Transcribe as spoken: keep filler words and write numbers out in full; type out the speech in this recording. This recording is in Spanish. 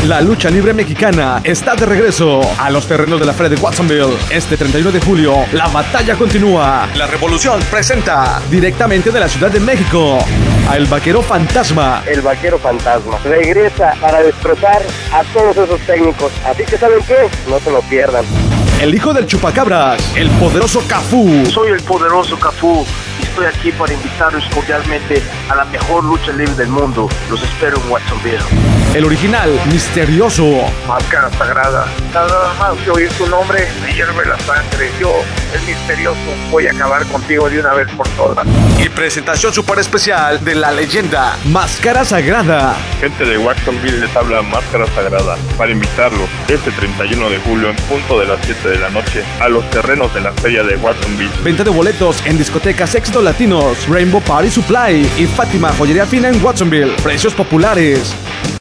La lucha libre mexicana está de regreso a los terrenos de la Feria de Watsonville. Este treinta y uno de julio, la batalla continúa. La Revolución presenta directamente de la Ciudad de México a El Vaquero Fantasma. El Vaquero Fantasma regresa para destrozar a todos esos técnicos. Así que, ¿saben qué? No se lo pierdan. El hijo del chupacabras, el poderoso Cafú. Soy el poderoso Cafú y estoy aquí para invitarlos cordialmente a la mejor lucha libre del mundo. Los espero en Watsonville. El original, misterioso. Máscara sagrada. Nada más que oír tu nombre me hierve la sangre. Yo, el misterioso, voy a acabar contigo de una vez por todas. Y presentación super especial de la leyenda Máscara Sagrada. Gente de Watsonville, les habla Máscara Sagrada para invitarlos este treinta y uno de julio en punto de las siete de la noche a los terrenos de la Feria de Watsonville. Venta de boletos en discotecas Éxito Latinos, Rainbow Party Supply y Fátima Joyería Fina en Watsonville. Precios populares.